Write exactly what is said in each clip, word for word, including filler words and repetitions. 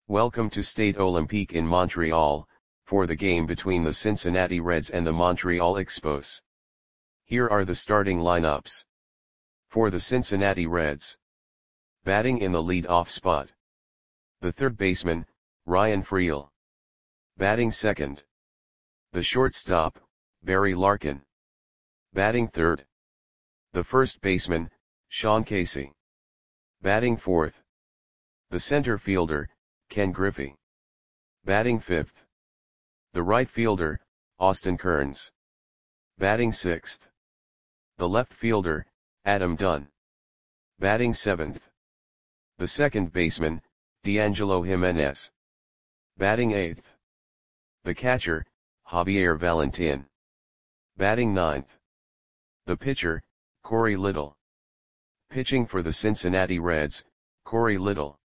Welcome to Stade Olympique in Montreal, for the game between the Cincinnati Reds and the Montreal Expos. Here are the starting lineups. For the Cincinnati Reds. Batting in the lead-off spot. The third baseman, Ryan Freel. Batting second. The shortstop, Barry Larkin. Batting third. The first baseman, Sean Casey. Batting fourth. The center fielder, Ken Griffey. Batting fifth. The right fielder, Austin Kearns. Batting sixth. The left fielder, Adam Dunn. Batting seventh. The second baseman, D'Angelo Jimenez. Batting eighth. The catcher, Javier Valentin. Batting ninth. The pitcher, Corey Little. Pitching for the Cincinnati Reds, Corey Little.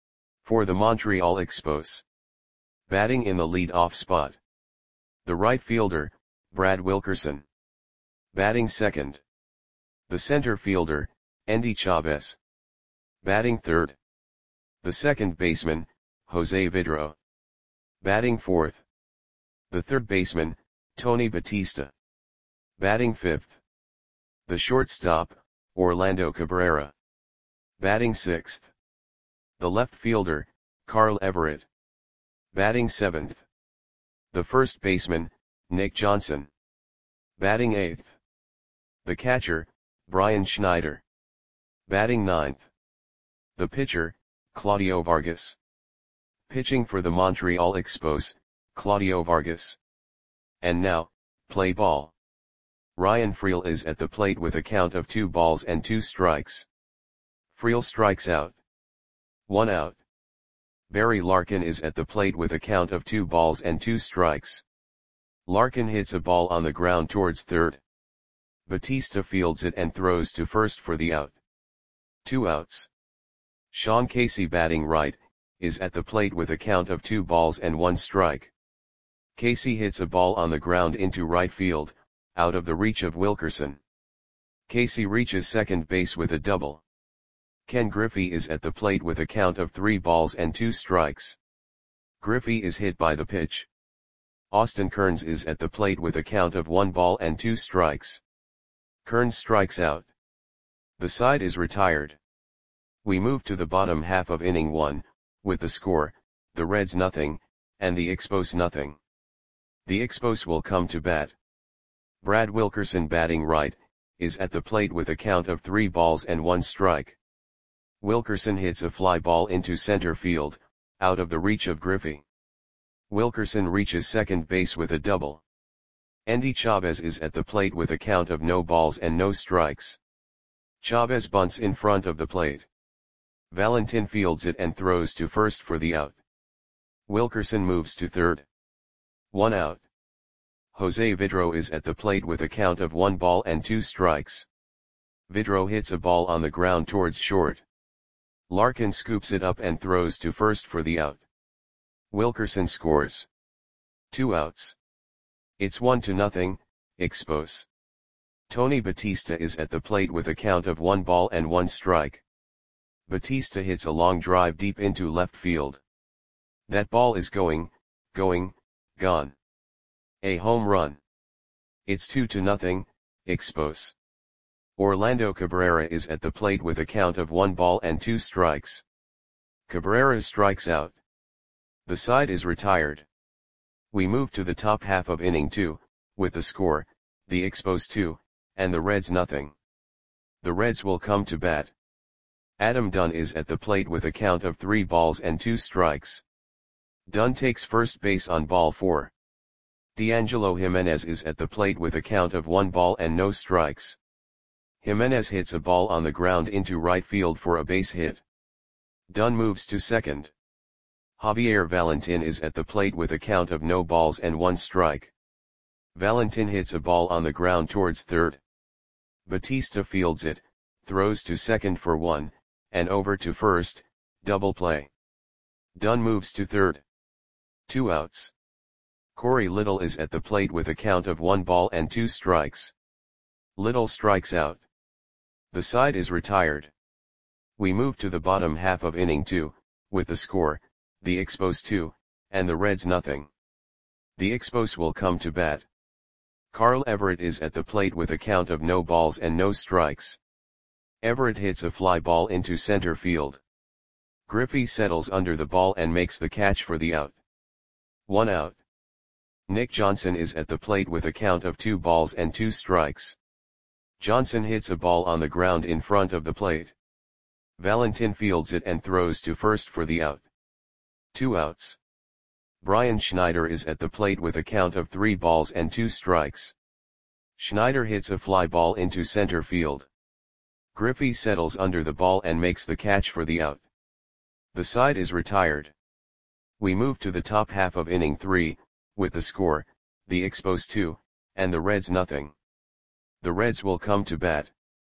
For the Montreal Expos. Batting in the lead-off spot. The right fielder, Brad Wilkerson. Batting second. The center fielder, Endy Chavez. Batting third. The second baseman, Jose Vidro. Batting fourth. The third baseman, Tony Batista. Batting fifth. The shortstop, Orlando Cabrera. Batting sixth. The left fielder, Carl Everett. Batting seventh. The first baseman, Nick Johnson. Batting eighth. The catcher, Brian Schneider. Batting ninth. The pitcher, Claudio Vargas. Pitching for the Montreal Expos, Claudio Vargas. And now, play ball. Ryan Freel is at the plate with a count of two balls and two strikes. Freel strikes out. One out. Barry Larkin is at the plate with a count of two balls and two strikes. Larkin hits a ball on the ground towards third. Batista fields it and throws to first for the out. Two outs. Sean Casey, batting right, is at the plate with a count of two balls and one strike. Casey hits a ball on the ground into right field, out of the reach of Wilkerson. Casey reaches second base with a double. Ken Griffey is at the plate with a count of three balls and two strikes. Griffey is hit by the pitch. Austin Kearns is at the plate with a count of one ball and two strikes. Kearns strikes out. The side is retired. We move to the bottom half of inning one, with the score, the Reds nothing, and the Expos nothing. The Expos will come to bat. Brad Wilkerson, batting right, is at the plate with a count of three balls and one strike. Wilkerson hits a fly ball into center field, out of the reach of Griffey. Wilkerson reaches second base with a double. Endy Chavez is at the plate with a count of no balls and no strikes. Chavez bunts in front of the plate. Valentin fields it and throws to first for the out. Wilkerson moves to third. One out. Jose Vidro is at the plate with a count of one ball and two strikes. Vidro hits a ball on the ground towards short. Larkin scoops it up and throws to first for the out. Wilkerson scores. Two outs. It's one to nothing, Expos. Tony Batista is at the plate with a count of one ball and one strike. Batista hits a long drive deep into left field. That ball is going, going, gone. A home run. It's two to nothing, Expos. Orlando Cabrera is at the plate with a count of one ball and two strikes. Cabrera strikes out. The side is retired. We move to the top half of inning two, with the score, the Expos two, and the Reds nothing. The Reds will come to bat. Adam Dunn is at the plate with a count of three balls and two strikes. Dunn takes first base on ball four. D'Angelo Jimenez is at the plate with a count of one ball and no strikes. Jimenez hits a ball on the ground into right field for a base hit. Dunn moves to second. Javier Valentin is at the plate with a count of no balls and one strike. Valentin hits a ball on the ground towards third. Batista fields it, throws to second for one, and over to first, double play. Dunn moves to third. Two outs. Corey Little is at the plate with a count of one ball and two strikes. Little strikes out. The side is retired. We move to the bottom half of inning two, with the score, the Expos two, and the Reds nothing. The Expos will come to bat. Carl Everett is at the plate with a count of no balls and no strikes. Everett hits a fly ball into center field. Griffey settles under the ball and makes the catch for the out. One out. Nick Johnson is at the plate with a count of two balls and two strikes. Johnson hits a ball on the ground in front of the plate. Valentin fields it and throws to first for the out. Two outs. Brian Schneider is at the plate with a count of three balls and two strikes. Schneider hits a fly ball into center field. Griffey settles under the ball and makes the catch for the out. The side is retired. We move to the top half of inning three, with the score, the Expos two, and the Reds nothing. The Reds will come to bat.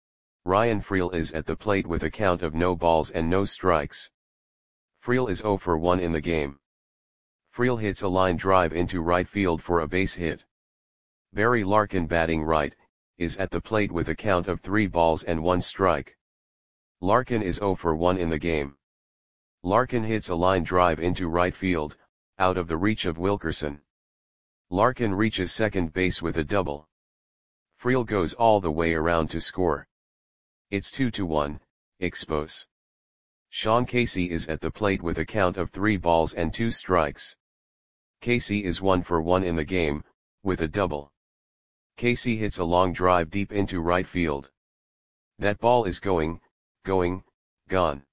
Ryan Freel is at the plate with a count of no balls and no strikes. Freel is zero for one in the game. Freel hits a line drive into right field for a base hit. Barry Larkin, batting right, is at the plate with a count of three balls and one strike. Larkin is zero for one in the game. Larkin hits a line drive into right field, out of the reach of Wilkerson. Larkin reaches second base with a double. Freel goes all the way around to score. It's two to one, Expos. Sean Casey is at the plate with a count of three balls and two strikes. Casey is one for one in the game, with a double. Casey hits a long drive deep into right field. That ball is going, going, gone.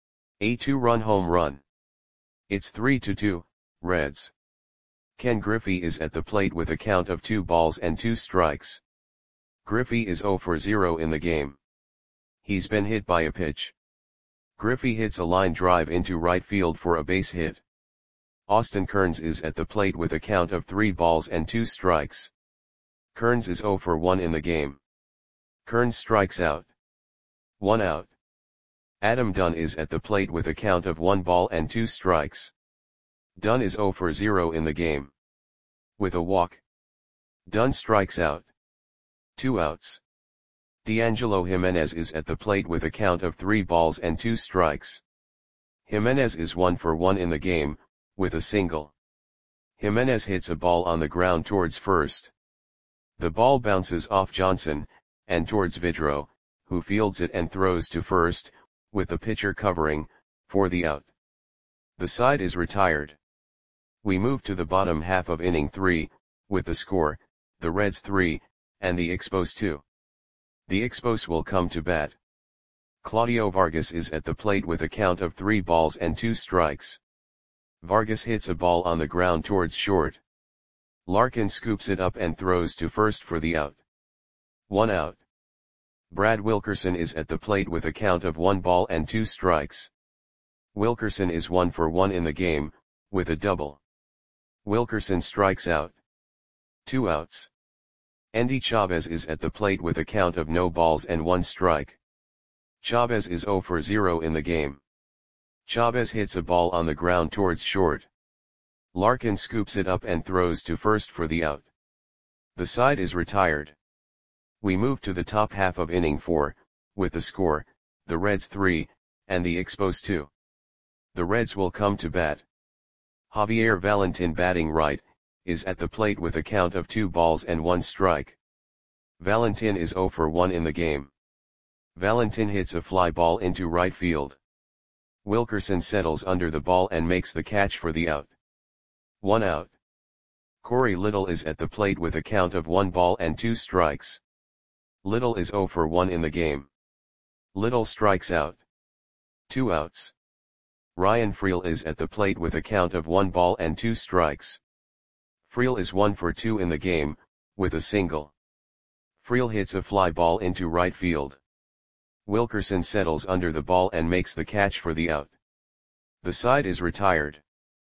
A two-run home run. It's three to two, Reds. Ken Griffey is at the plate with a count of two balls and two strikes. Griffey is zero for zero in the game. He's been hit by a pitch. Griffey hits a line drive into right field for a base hit. Austin Kearns is at the plate with a count of three balls and two strikes. Kearns is zero for one in the game. Kearns strikes out. One out. Adam Dunn is at the plate with a count of one ball and two strikes. Dunn is zero for zero in the game. With a walk. Dunn strikes out. Two outs. D'Angelo Jimenez is at the plate with a count of three balls and two strikes. Jimenez is one for one in the game, with a single. Jimenez hits a ball on the ground towards first. The ball bounces off Johnson, and towards Vidro, who fields it and throws to first, with the pitcher covering, for the out. The side is retired. We move to the bottom half of inning three, with the score, the Reds three, and the Expos two. The Expos will come to bat. Claudio Vargas is at the plate with a count of three balls and two strikes. Vargas hits a ball on the ground towards short. Larkin scoops it up and throws to first for the out. One out. Brad Wilkerson is at the plate with a count of one ball and two strikes. Wilkerson is one for one in the game, with a double. Wilkerson strikes out. Two outs. Endy Chavez is at the plate with a count of no balls and one strike. Chavez is zero for zero in the game. Chavez hits a ball on the ground towards short. Larkin scoops it up and throws to first for the out. The side is retired. We move to the top half of inning four, with the score, the Reds three, and the Expos two. The Reds will come to bat. Javier Valentin, batting right, is at the plate with a count of two balls and one strike. Valentin is zero for one in the game. Valentin hits a fly ball into right field. Wilkerson settles under the ball and makes the catch for the out. One out. Corey Little is at the plate with a count of one ball and two strikes. Little is zero for one in the game. Little strikes out. Two outs. Ryan Freel is at the plate with a count of one ball and two strikes. Freel is one for two in the game, with a single. Freel hits a fly ball into right field. Wilkerson settles under the ball and makes the catch for the out. The side is retired.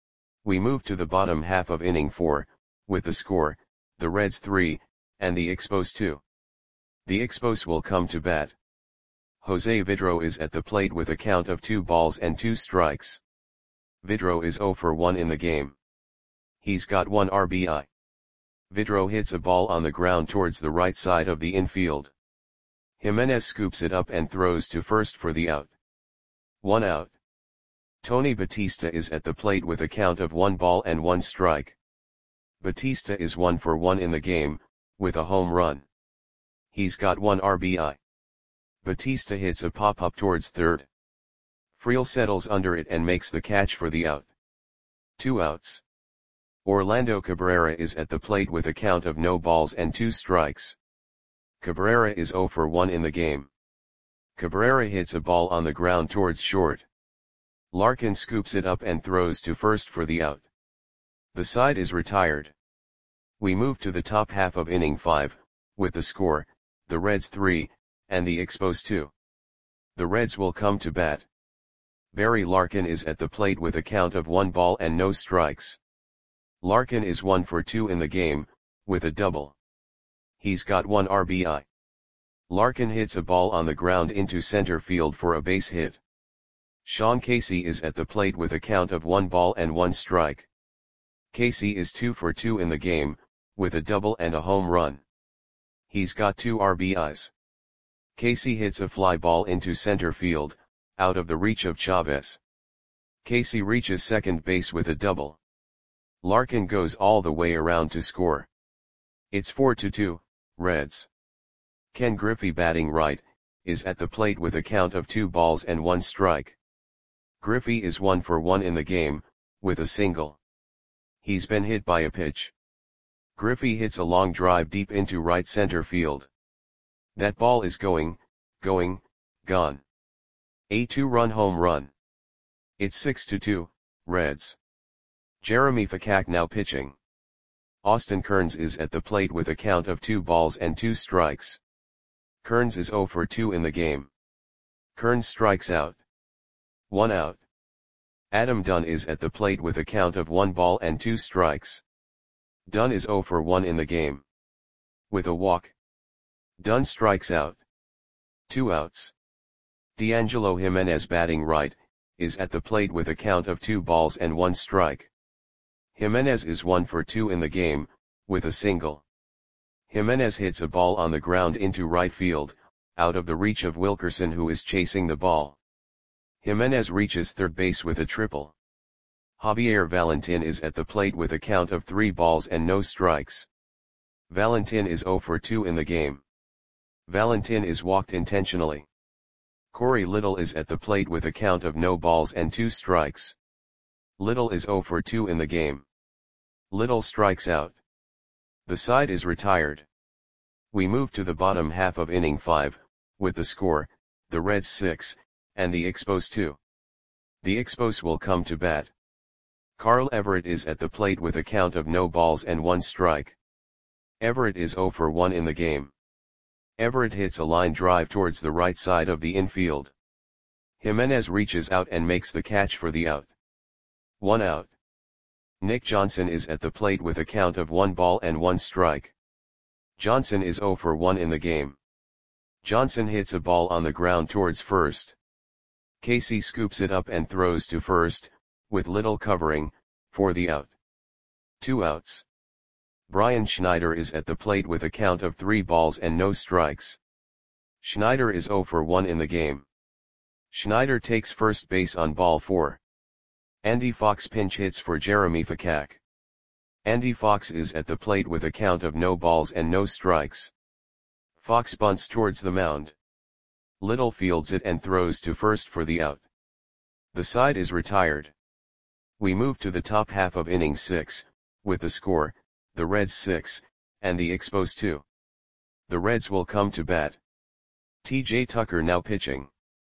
We move to the bottom half of inning four, with the score, the Reds three, and the Expos two. The Expos will come to bat. Jose Vidro is at the plate with a count of two balls and two strikes. Vidro is zero for one in the game. He's got one R B I. Vidro hits a ball on the ground towards the right side of the infield. Jimenez scoops it up and throws to first for the out. One out. Tony Batista is at the plate with a count of one ball and one strike. Batista is one for one in the game, with a home run. He's got one R B I. Batista hits a pop-up towards third. Friel settles under it and makes the catch for the out. Two outs. Orlando Cabrera is at the plate with a count of no balls and two strikes. Cabrera is zero for one in the game. Cabrera hits a ball on the ground towards short. Larkin scoops it up and throws to first for the out. The side is retired. We move to the top half of inning five, with the score, the Reds three, and the Expos two. The Reds will come to bat. Barry Larkin is at the plate with a count of one ball and no strikes. Larkin is one for two in the game, with a double. He's got one R B I. Larkin hits a ball on the ground into center field for a base hit. Sean Casey is at the plate with a count of one ball and one strike. Casey is two for two in the game, with a double and a home run. He's got two R B Is. Casey hits a fly ball into center field, out of the reach of Chavez. Casey reaches second base with a double. Larkin goes all the way around to score. It's four to two, Reds. Ken Griffey, batting right, is at the plate with a count of two balls and one strike. Griffey is one for one in the game, with a single. He's been hit by a pitch. Griffey hits a long drive deep into right center field. That ball is going, going, gone. A two-run home run. It's six to two, Reds. Jeremy Fakak now pitching. Austin Kearns is at the plate with a count of two balls and two strikes. Kearns is zero for two in the game. Kearns strikes out. One out. Adam Dunn is at the plate with a count of one ball and two strikes. Dunn is zero for one in the game. With a walk. Dunn strikes out. Two outs. D'Angelo Jimenez, batting right, is at the plate with a count of two balls and one strike. Jimenez is one for two in the game, with a single. Jimenez hits a ball on the ground into right field, out of the reach of Wilkerson, who is chasing the ball. Jimenez reaches third base with a triple. Javier Valentin is at the plate with a count of three balls and no strikes. Valentin is zero for two in the game. Valentin is walked intentionally. Corey Little is at the plate with a count of no balls and two strikes. Little is zero for two in the game. Little strikes out. The side is retired. We move to the bottom half of inning five, with the score, the Reds six, and the Expos two. The Expos will come to bat. Carl Everett is at the plate with a count of no balls and one strike. Everett is zero for one in the game. Everett hits a line drive towards the right side of the infield. Jimenez reaches out and makes the catch for the out. One out. Nick Johnson is at the plate with a count of one ball and one strike. Johnson is zero for one in the game. Johnson hits a ball on the ground towards first. Casey scoops it up and throws to first, with Little covering, for the out. Two outs. Brian Schneider is at the plate with a count of three balls and no strikes. Schneider is zero for one in the game. Schneider takes first base on ball four. Andy Fox pinch hits for Jeremy Fakak. Andy Fox is at the plate with a count of no balls and no strikes. Fox bunts towards the mound. Little fields it and throws to first for the out. The side is retired. We move to the top half of inning six, with the score, the Reds six, and the Expos two. The Reds will come to bat. T J Tucker now pitching.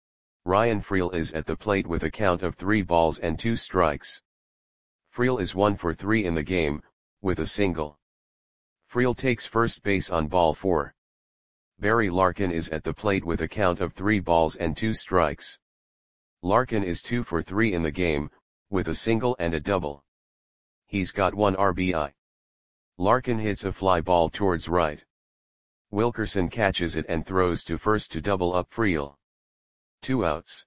Ryan Friel is at the plate with a count of three balls and two strikes. Friel is one for three in the game, with a single. Friel takes first base on ball four. Barry Larkin is at the plate with a count of three balls and two strikes. Larkin is two for three in the game, with a single and a double. He's got one R B I. Larkin hits a fly ball towards right. Wilkerson catches it and throws to first to double up Friel. Two outs.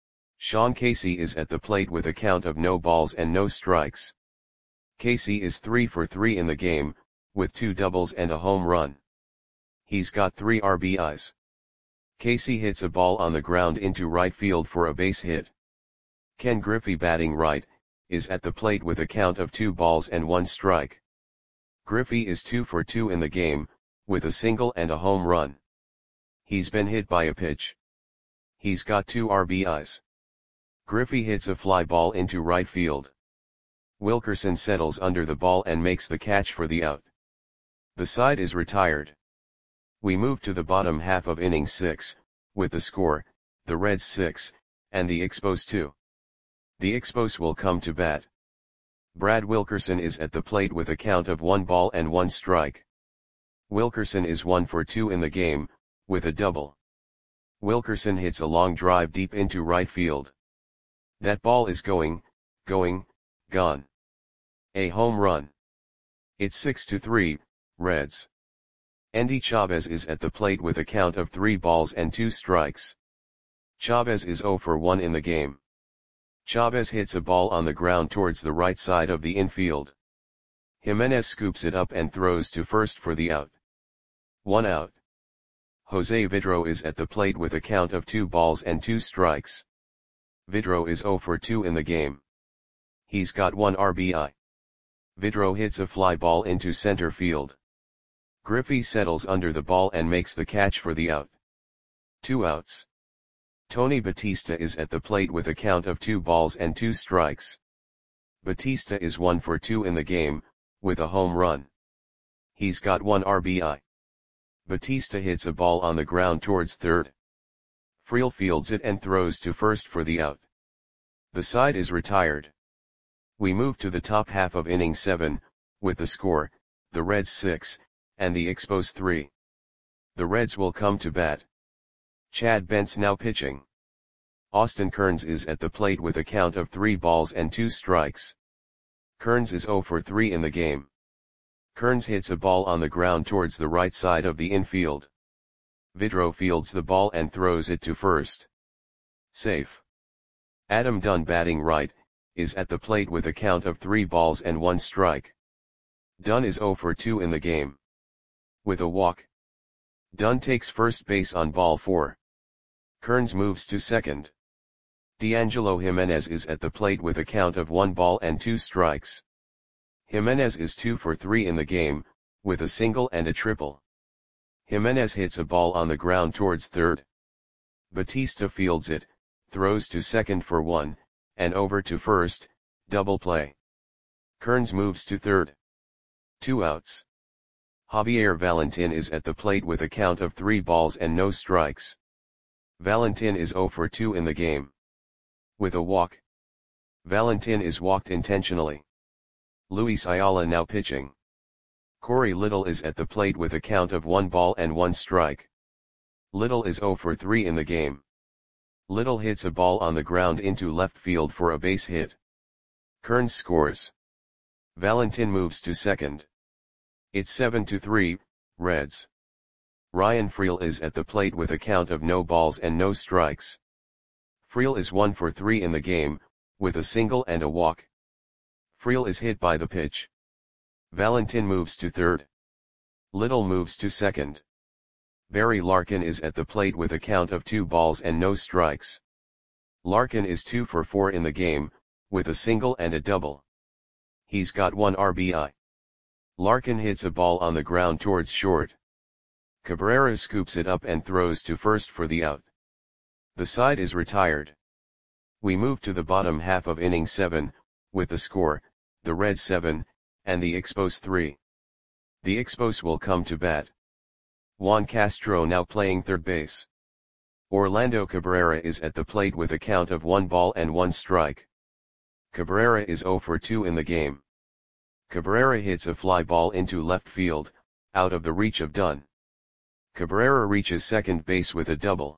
Sean Casey is at the plate with a count of no balls and no strikes. Casey is three for three in the game, with two doubles and a home run. He's got three R B Is. Casey hits a ball on the ground into right field for a base hit. Ken Griffey batting right, is at the plate with a count of two balls and one strike. Griffey is two for two in the game, with a single and a home run. He's been hit by a pitch. He's got two R B Is. Griffey hits a fly ball into right field. Wilkerson settles under the ball and makes the catch for the out. The side is retired. We move to the bottom half of inning six, with the score, the Reds six, and the Expos two. The Expos will come to bat. Brad Wilkerson is at the plate with a count of one ball and one strike. Wilkerson is one for two in the game, with a double. Wilkerson hits a long drive deep into right field. That ball is going, going, gone. A home run. It's six to three, Reds. Endy Chavez is at the plate with a count of three balls and two strikes. Chavez is zero for one in the game. Chavez hits a ball on the ground towards the right side of the infield. Jimenez scoops it up and throws to first for the out. One out. Jose Vidro is at the plate with a count of two balls and two strikes. Vidro is zero for two in the game. He's got one R B I. Vidro hits a fly ball into center field. Griffey settles under the ball and makes the catch for the out. Two outs. Tony Batista is at the plate with a count of two balls and two strikes. Batista is one for two in the game, with a home run. He's got one R B I. Batista hits a ball on the ground towards third. Friel fields it and throws to first for the out. The side is retired. We move to the top half of inning seven, with the score, the Reds six, and the Expos three. The Reds will come to bat. Chad Bentz now pitching. Austin Kearns is at the plate with a count of three balls and two strikes. Kearns is zero for three in the game. Kearns hits a ball on the ground towards the right side of the infield. Vidro fields the ball and throws it to first. Safe. Adam Dunn batting right, is at the plate with a count of three balls and one strike. Dunn is zero for two in the game. With a walk. Dunn takes first base on ball four. Kearns moves to second. D'Angelo Jimenez is at the plate with a count of one ball and two strikes. Jimenez is two for three in the game, with a single and a triple. Jimenez hits a ball on the ground towards third. Batista fields it, throws to second for one, and over to first, double play. Kearns moves to third. Two outs. Javier Valentin is at the plate with a count of three balls and no strikes. Valentin is zero for two in the game. With a walk. Valentin is walked intentionally. Luis Ayala now pitching. Corey Little is at the plate with a count of one ball and one strike. Little is zero for three in the game. Little hits a ball on the ground into left field for a base hit. Kearns scores. Valentin moves to second. It's seven to three, Reds. Ryan Friel is at the plate with a count of no balls and no strikes. Friel is one for three in the game, with a single and a walk. Friel is hit by the pitch. Valentin moves to third. Little moves to second. Barry Larkin is at the plate with a count of two balls and no strikes. Larkin is two for four in the game, with a single and a double. He's got one R B I. Larkin hits a ball on the ground towards short. Cabrera scoops it up and throws to first for the out. The side is retired. We move to the bottom half of inning seven, with the score, the Reds seven, and the Expos three. The Expos will come to bat. Juan Castro now playing third base. Orlando Cabrera is at the plate with a count of one ball and one strike. Cabrera is zero for two in the game. Cabrera hits a fly ball into left field, out of the reach of Dunn. Cabrera reaches second base with a double.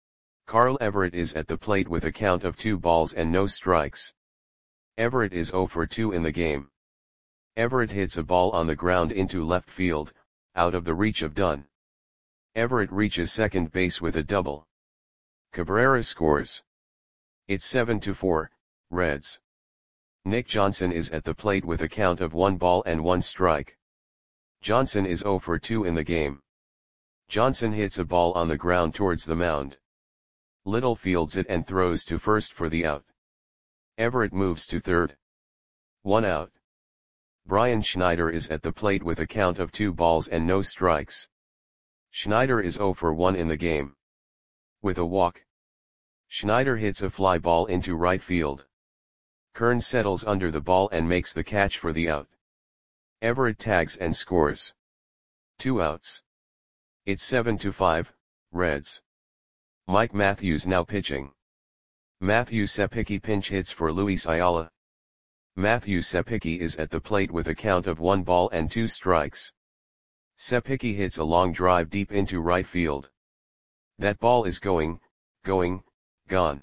Carl Everett is at the plate with a count of two balls and no strikes. Everett is zero for two in the game. Everett hits a ball on the ground into left field, out of the reach of Dunn. Everett reaches second base with a double. Cabrera scores. It's seven to four, Reds. Nick Johnson is at the plate with a count of one ball and one strike. Johnson is zero for two in the game. Johnson hits a ball on the ground towards the mound. Little fields it and throws to first for the out. Everett moves to third. One out. Brian Schneider is at the plate with a count of two balls and no strikes. Schneider is zero for one in the game. With a walk, Schneider hits a fly ball into right field. Kearns settles under the ball and makes the catch for the out. Everett tags and scores. Two outs. It's seven to five, Reds. Mike Matthews now pitching. Matthew Sepicki pinch hits for Luis Ayala. Matthew Sepicki is at the plate with a count of one ball and two strikes. Sepicki hits a long drive deep into right field. That ball is going, going, gone.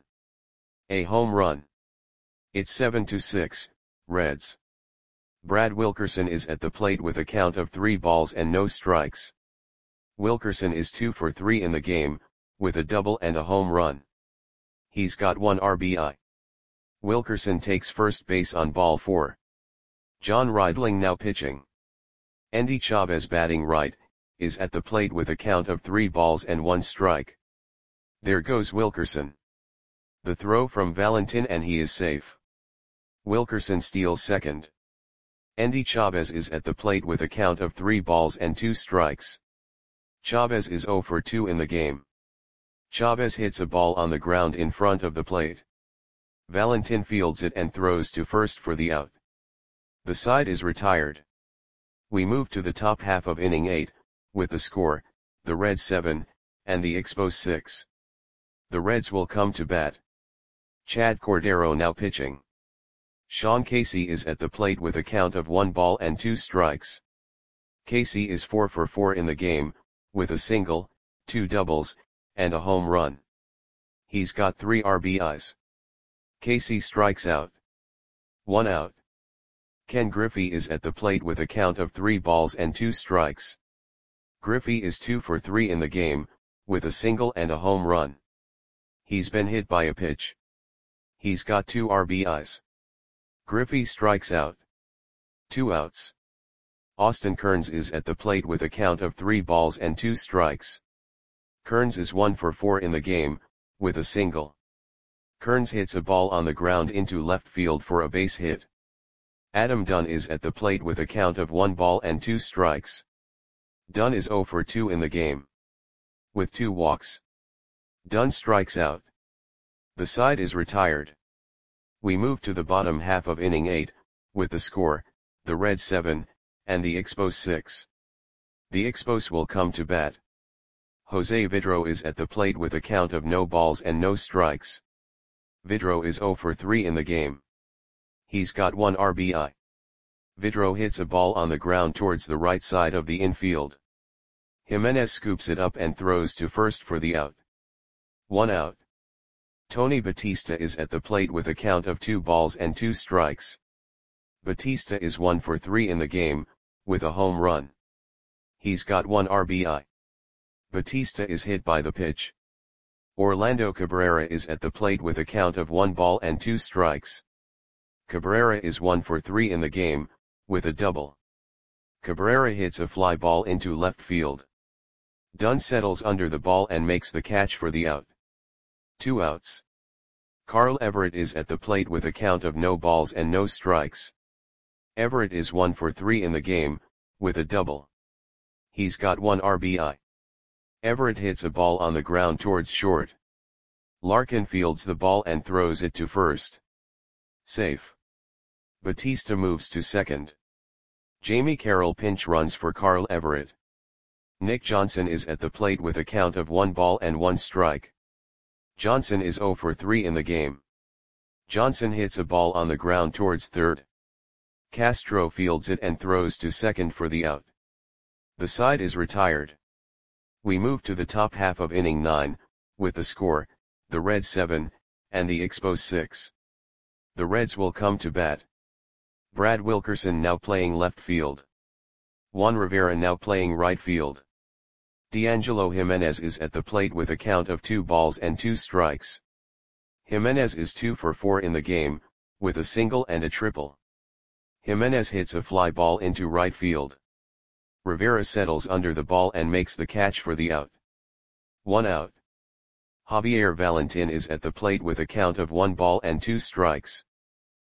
A home run. It's seven to six, Reds. Brad Wilkerson is at the plate with a count of three balls and no strikes. Wilkerson is two for three in the game, with a double and a home run. He's got one R B I. Wilkerson takes first base on ball four. John Reidling now pitching. Endy Chavez batting right, is at the plate with a count of three balls and one strike. There goes Wilkerson. The throw from Valentin and he is safe. Wilkerson steals second. Endy Chavez is at the plate with a count of three balls and two strikes. Chavez is zero for two in the game. Chavez hits a ball on the ground in front of the plate. Valentin fields it and throws to first for the out. The side is retired. We move to the top half of inning eight, with the score, the Reds seven, and the Expos six. The Reds will come to bat. Chad Cordero now pitching. Sean Casey is at the plate with a count of one ball and two strikes. Casey is four for four in the game, with a single, two doubles, and a home run. He's got three R B Is. Casey strikes out. One out. Ken Griffey is at the plate with a count of three balls and two strikes. Griffey is two for three in the game, with a single and a home run. He's been hit by a pitch. He's got two R B Is. Griffey strikes out. Two outs. Austin Kearns is at the plate with a count of three balls and two strikes. Kearns is one for four in the game, with a single. Kearns hits a ball on the ground into left field for a base hit. Adam Dunn is at the plate with a count of one ball and two strikes. Dunn is zero for two in the game. With two walks. Dunn strikes out. The side is retired. We move to the bottom half of inning eight, with the score, the Reds seven, and the Expos six. The Expos will come to bat. Jose Vidro is at the plate with a count of no balls and no strikes. Vidro is zero for three in the game. He's got one R B I. Vidro hits a ball on the ground towards the right side of the infield. Jimenez scoops it up and throws to first for the out. One out. Tony Batista is at the plate with a count of two balls and two strikes. Batista is one for three in the game, with a home run. He's got one R B I. Batista is hit by the pitch. Orlando Cabrera is at the plate with a count of one ball and two strikes. Cabrera is one for three in the game, with a double. Cabrera hits a fly ball into left field. Dunn settles under the ball and makes the catch for the out. Two outs. Carl Everett is at the plate with a count of no balls and no strikes. Everett is one for three in the game, with a double. He's got one R B I. Everett hits a ball on the ground towards short. Larkin fields the ball and throws it to first. Safe. Batista moves to second. Jamie Carroll pinch runs for Carl Everett. Nick Johnson is at the plate with a count of one ball and one strike. Johnson is zero for three in the game. Johnson hits a ball on the ground towards third. Castro fields it and throws to second for the out. The side is retired. We move to the top half of inning nine, with the score, the Reds seven, and the Expos six. The Reds will come to bat. Brad Wilkerson now playing left field. Juan Rivera now playing right field. D'Angelo Jimenez is at the plate with a count of two balls and two strikes. Jimenez is two for four in the game, with a single and a triple. Jimenez hits a fly ball into right field. Rivera settles under the ball and makes the catch for the out. One out. Javier Valentin is at the plate with a count of one ball and two strikes.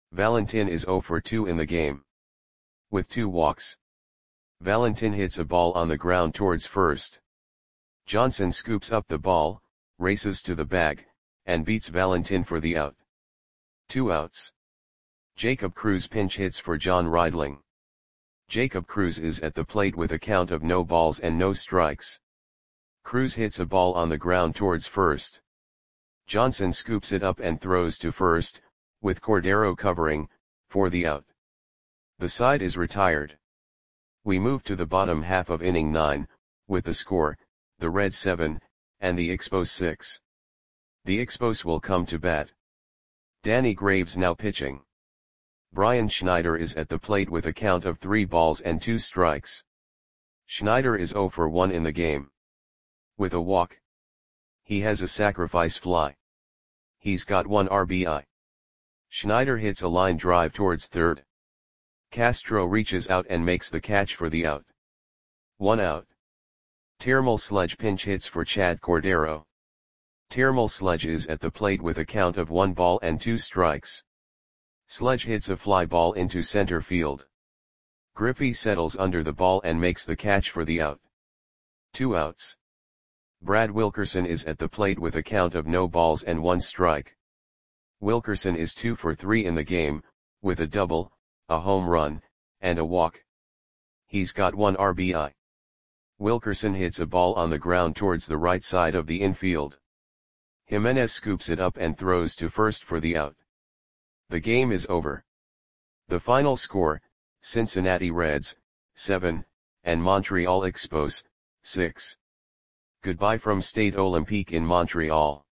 Valentin is zero for two in the game. With two walks. Valentin hits a ball on the ground towards first. Johnson scoops up the ball, races to the bag, and beats Valentin for the out. Two outs. Jacob Cruz pinch hits for John Reidling. Jacob Cruz is at the plate with a count of no balls and no strikes. Cruz hits a ball on the ground towards first. Johnson scoops it up and throws to first, with Cordero covering, for the out. The side is retired. We move to the bottom half of inning nine, with the score, the Reds seven, and the Expos six. The Expos will come to bat. Danny Graves now pitching. Brian Schneider is at the plate with a count of three balls and two strikes. Schneider is zero for one in the game. With a walk. He has a sacrifice fly. He's got one R B I. Schneider hits a line drive towards third. Castro reaches out and makes the catch for the out. One out. Termal Sledge pinch hits for Chad Cordero. Termal Sledge is at the plate with a count of one ball and two strikes. Sledge hits a fly ball into center field. Griffey settles under the ball and makes the catch for the out. Two outs. Brad Wilkerson is at the plate with a count of no balls and one strike. Wilkerson is two for three in the game, with a double, a home run, and a walk. He's got one R B I. Wilkerson hits a ball on the ground towards the right side of the infield. Jimenez scoops it up and throws to first for the out. The game is over. The final score, Cincinnati Reds, seven, and Montreal Expos, six. Goodbye from Stade Olympique in Montreal.